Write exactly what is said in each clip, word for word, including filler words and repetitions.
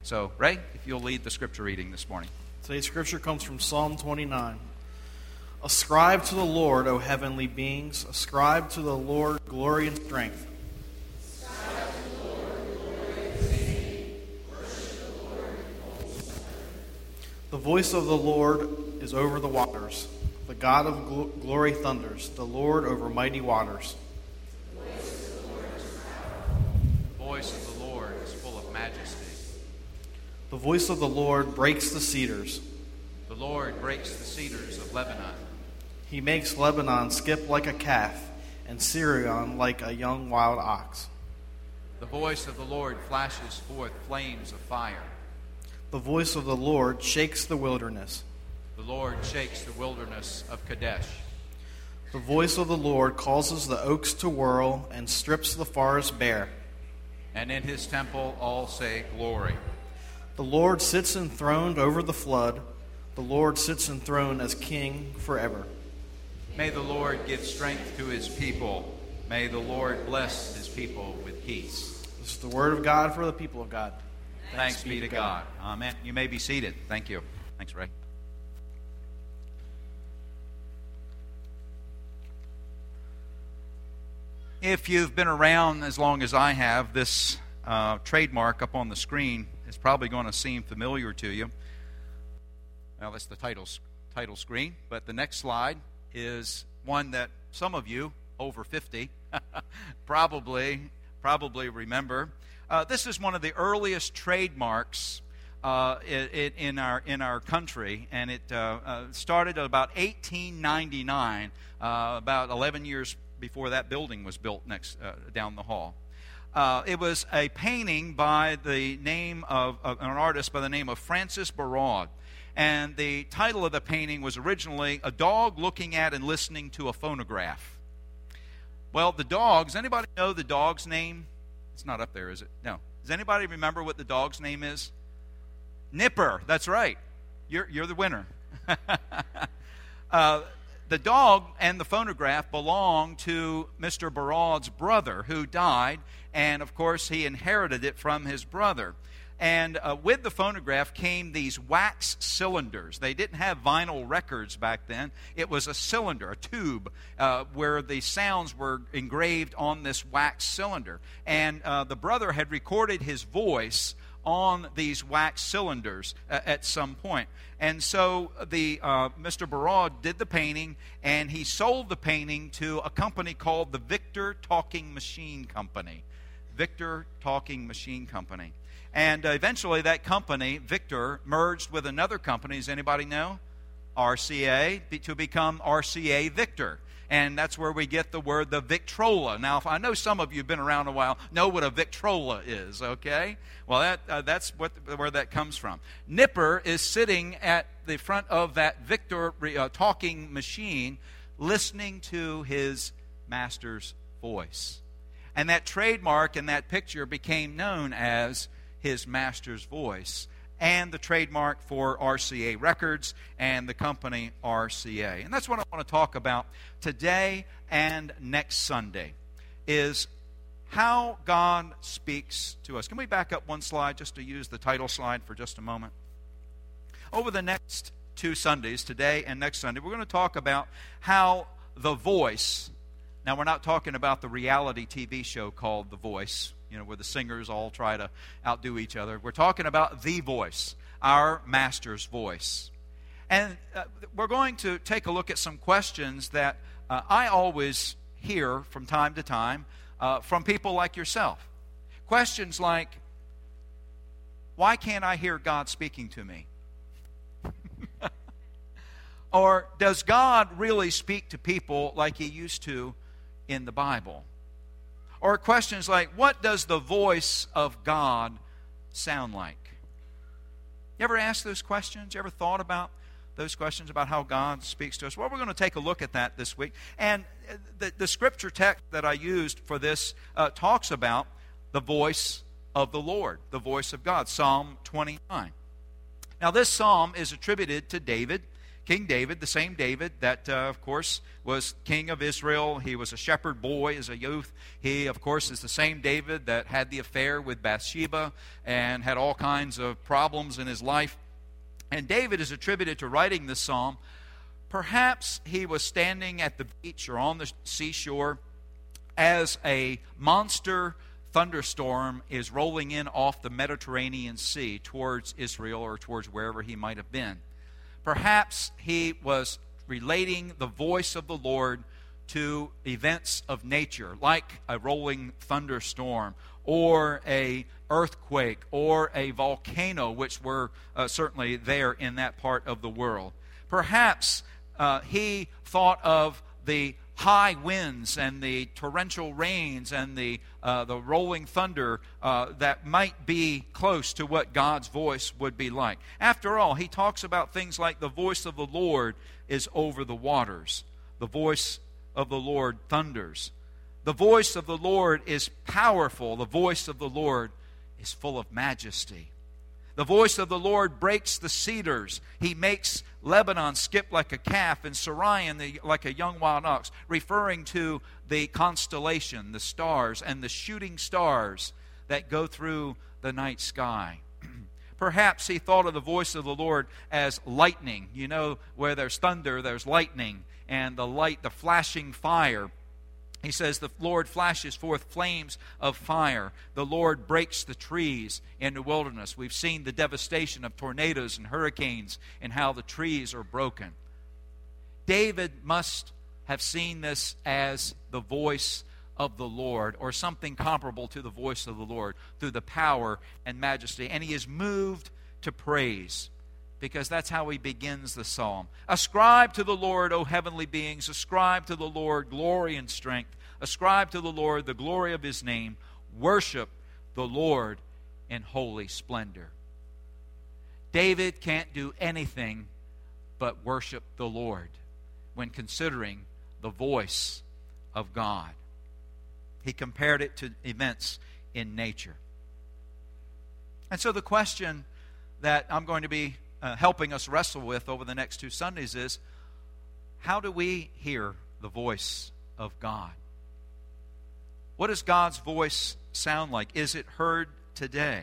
So, Ray, if you'll lead the scripture reading this morning. Today's scripture comes from Psalm twenty-nine. Ascribe to the Lord, O heavenly beings. Ascribe to the Lord glory and strength. Ascribe to the Lord glory and singing. Worship the Lord in holy splendor. The voice of the Lord is over the waters. The God of gl- glory thunders. The Lord over mighty waters. The voice of the Lord is powerful. The voice of the Lord is full of majesty. The voice of the Lord breaks the cedars. The Lord breaks the cedars of Lebanon. He makes Lebanon skip like a calf, and Sirion like a young wild ox. The voice of the Lord flashes forth flames of fire. The voice of the Lord shakes the wilderness. The Lord shakes the wilderness of Kadesh. The voice of the Lord causes the oaks to whirl and strips the forest bare. And in his temple all say, Glory. The Lord sits enthroned over the flood. The Lord sits enthroned as king forever. May the Lord give strength to his people. May the Lord bless his people with peace. This is the word of God for the people of God. Thanks, Thanks be to God. God. Amen. You may be seated. Thank you. Thanks, Ray. If you've been around as long as I have, this uh, trademark up on the screen is probably going to seem familiar to you. Well, that's the title, title screen, but the next slide is one that some of you over fifty probably probably remember. Uh, this is one of the earliest trademarks uh, in, in our in our country, and it uh, uh, started at about eighteen ninety-nine, uh, about eleven years before that building was built next uh, down the hall. Uh, it was a painting by the name of, of an artist by the name of Francis Barraud. And the title of the painting was originally A Dog Looking at and Listening to a Phonograph. Well, the dog, does anybody know the dog's name? It's not up there, is it? No. Does anybody remember what the dog's name is? Nipper. That's right. You're, you're the winner. uh, the dog and the phonograph belong to Mister Barraud's brother, who died, and of course he inherited it from his brother. And uh, with the phonograph came these wax cylinders. They didn't have vinyl records back then. It was a cylinder, a tube, uh, where the sounds were engraved on this wax cylinder. And uh, the brother had recorded his voice on these wax cylinders uh, at some point. And so the uh, Mister Barraud did the painting, and he sold the painting to a company called the Victor Talking Machine Company. Victor Talking Machine Company. And uh, eventually that company, Victor, merged with another company. Does anybody know? R C A, to become R C A Victor. And that's where we get the word the Victrola. Now, if I know some of you have been around a while, know what a Victrola is, okay? Well, that uh, that's what where that comes from. Nipper is sitting at the front of that Victor uh, talking machine, listening to his master's voice. And that trademark and that picture became known as his master's voice, and the trademark for R C A Records and the company R C A. And that's what I want to talk about today and next Sunday, is how God speaks to us. Can we back up one slide just to use the title slide for just a moment? Over the next two Sundays, today and next Sunday, we're going to talk about how the voice, now we're not talking about the reality T V show called The Voice, you know, where the singers all try to outdo each other. We're talking about the voice, our master's voice. And uh, we're going to take a look at some questions that uh, I always hear from time to time uh, from people like yourself. Questions like, why can't I hear God speaking to me? Or does God really speak to people like he used to in the Bible? Or questions like, what does the voice of God sound like? You ever asked those questions? You ever thought about those questions about how God speaks to us? Well, we're going to take a look at that this week. And the, the scripture text that I used for this uh, talks about the voice of the Lord, the voice of God, Psalm twenty-nine. Now, this psalm is attributed to David, King David, the same David that, uh, of course, was king of Israel. He was a shepherd boy as a youth. He, of course, is the same David that had the affair with Bathsheba and had all kinds of problems in his life. And David is attributed to writing this psalm. Perhaps he was standing at the beach or on the seashore as a monster thunderstorm is rolling in off the Mediterranean Sea towards Israel or towards wherever he might have been. Perhaps he was relating the voice of the Lord to events of nature, like a rolling thunderstorm or a earthquake or a volcano, which were uh, certainly there in that part of the world. Perhaps uh, he thought of the high winds and the torrential rains and the uh, the rolling thunder uh, that might be close to what God's voice would be like. After all, he talks about things like the voice of the Lord is over the waters. The voice of the Lord thunders. The voice of the Lord is powerful. The voice of the Lord is full of majesty. The voice of the Lord breaks the cedars. He makes Lebanon skip like a calf and Sirion the, like a young wild ox, referring to the constellation, the stars, and the shooting stars that go through the night sky. Perhaps he thought of the voice of the Lord as lightning. You know, where there's thunder, there's lightning, and the light, the flashing fire. He says the Lord flashes forth flames of fire. The Lord breaks the trees in the wilderness. We've seen the devastation of tornadoes and hurricanes and how the trees are broken. David must have seen this as the voice of the Lord, or something comparable to the voice of the Lord, through the power and majesty. And he is moved to praise, because that's how he begins the psalm. Ascribe to the Lord, O heavenly beings. Ascribe to the Lord glory and strength. Ascribe to the Lord the glory of his name. Worship the Lord in holy splendor. David can't do anything but worship the Lord when considering the voice of God. He compared it to events in nature. And so the question that I'm going to be Uh, helping us wrestle with over the next two Sundays is, how do we hear the voice of God? What does God's voice sound like? Is it heard today?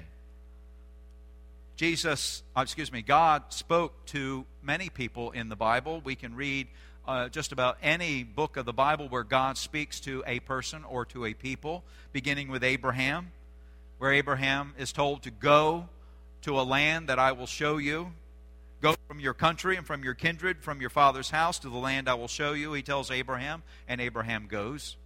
Jesus, uh, excuse me, God spoke to many people in the Bible. We can read uh, just about any book of the Bible where God speaks to a person or to a people, beginning with Abraham, where Abraham is told to go to a land that I will show you. Go from your country and from your kindred, from your father's house to the land I will show you, he tells Abraham, and Abraham goes.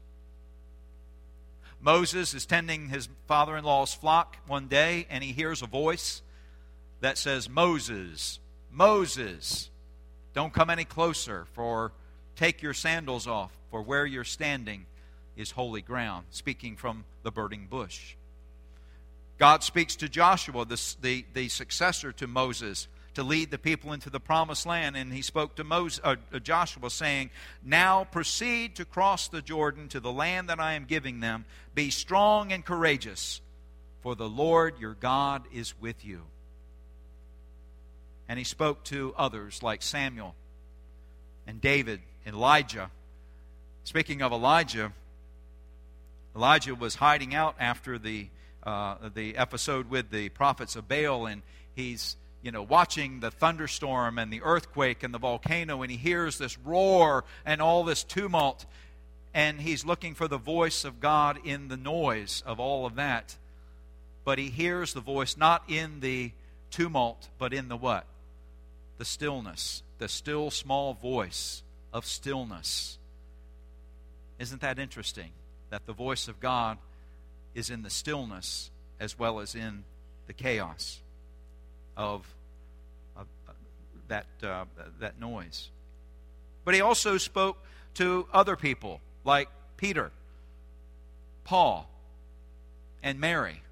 Moses is tending his father-in-law's flock one day, and he hears a voice that says, Moses, Moses, don't come any closer, for take your sandals off, for where you're standing is holy ground, speaking from the burning bush. God speaks to Joshua, the, the, the successor to Moses, to lead the people into the promised land. And he spoke to Moses, uh, Joshua, saying, now proceed to cross the Jordan to the land that I am giving them. Be strong and courageous, for the Lord your God is with you. And he spoke to others like Samuel and David and Elijah. Speaking of Elijah, Elijah was hiding out after the uh, the episode with the prophets of Baal, and he's you know, watching the thunderstorm and the earthquake and the volcano, and he hears this roar and all this tumult, and he's looking for the voice of God in the noise of all of that. But he hears the voice not in the tumult, but in the what? The stillness, the still small voice of stillness. Isn't that interesting? That the voice of God is in the stillness as well as in the chaos of, of uh, that uh, that noise. But he also spoke to other people like Peter, Paul, and Mary.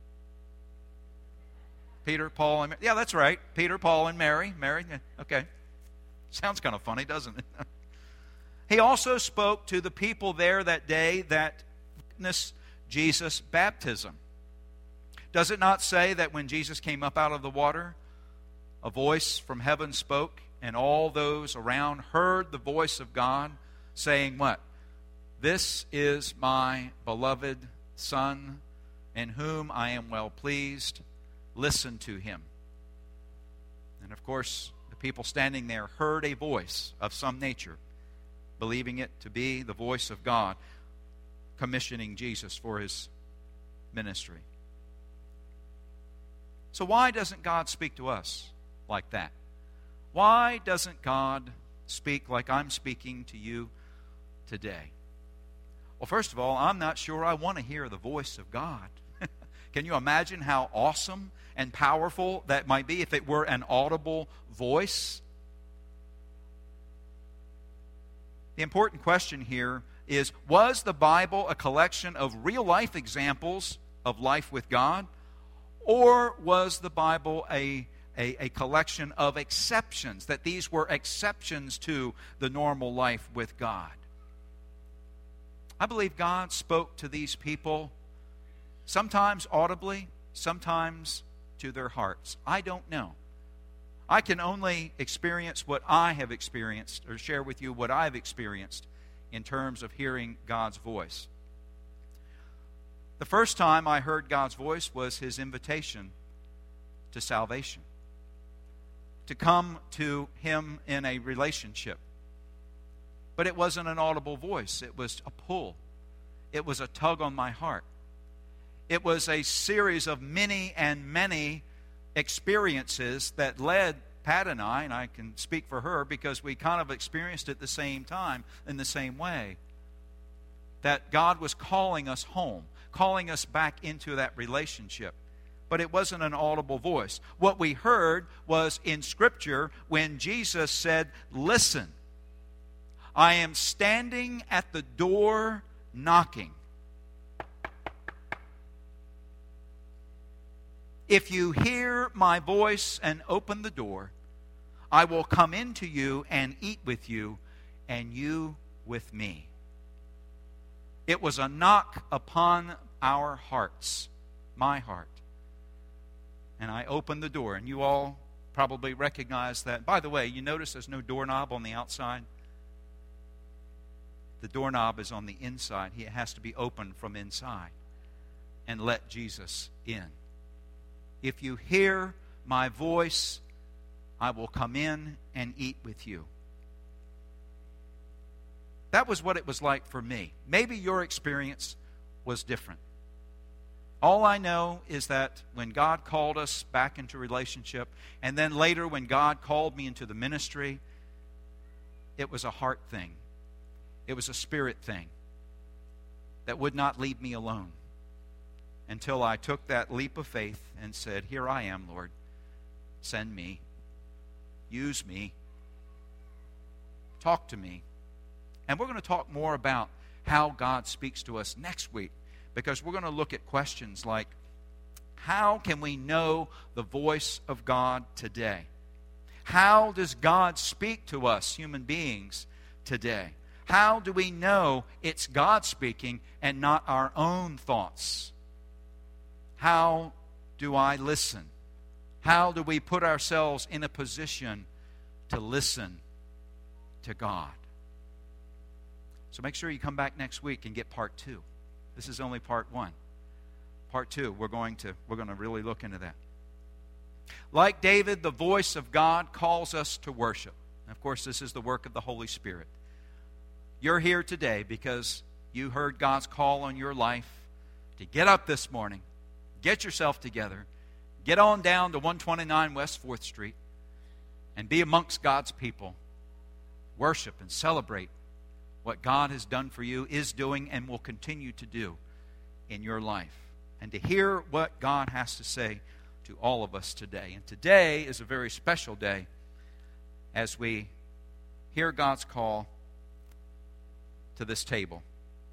Peter, Paul, and Mary. Yeah, that's right. Peter, Paul, and Mary. Mary, okay. Sounds kind of funny, doesn't it? He also spoke to the people there that day that witnessed Jesus' baptism. Does it not say that when Jesus came up out of the water, a voice from heaven spoke and all those around heard the voice of God saying what? This is my beloved Son, in whom I am well pleased. Listen to him. And of course, the people standing there heard a voice of some nature, believing it to be the voice of God, commissioning Jesus for his ministry. So why doesn't God speak to us like that? Why doesn't God speak like I'm speaking to you today? Well, first of all, I'm not sure I want to hear the voice of God. Can you imagine how awesome and powerful that might be if it were an audible voice? The important question here is, was the Bible a collection of real-life examples of life with God? Or was the Bible a, a, a collection of exceptions, that these were exceptions to the normal life with God? I believe God spoke to these people sometimes audibly, sometimes to their hearts. I don't know. I can only experience what I have experienced, or share with you what I've experienced in terms of hearing God's voice. The first time I heard God's voice was his invitation to salvation, to come to him in a relationship. But it wasn't an audible voice. It was a pull. It was a tug on my heart. It was a series of many and many experiences that led Pat and I, and I can speak for her because we kind of experienced it at the same time in the same way, that God was calling us home, calling us back into that relationship. But it wasn't an audible voice. What we heard was in Scripture when Jesus said, "Listen, I am standing at the door knocking. If you hear my voice and open the door, I will come into you and eat with you, and you with me." It was a knock upon our hearts, my heart. And I opened the door, and you all probably recognize that. By the way, you notice there's no doorknob on the outside? The doorknob is on the inside. It has to be opened from inside and let Jesus in. If you hear my voice, I will come in and eat with you. That was what it was like for me. Maybe your experience was different. All I know is that when God called us back into relationship, and then later when God called me into the ministry, it was a heart thing. It was a spirit thing that would not leave me alone until I took that leap of faith and said, "Here I am, Lord. Send me. Use me. Talk to me." And we're going to talk more about how God speaks to us next week, because we're going to look at questions like, how can we know the voice of God today? How does God speak to us, human beings, today? How do we know it's God speaking and not our own thoughts? How do I listen? How do we put ourselves in a position to listen to God? So make sure you come back next week and get part two. This is only part one. Part two, we're going to we're going to really look into that. Like David, the voice of God calls us to worship. And of course, this is the work of the Holy Spirit. You're here today because you heard God's call on your life to get up this morning, get yourself together, get on down to one twenty-nine West fourth Street, and be amongst God's people. Worship and celebrate what God has done for you, is doing, and will continue to do in your life. And to hear what God has to say to all of us today. And today is a very special day as we hear God's call to this table.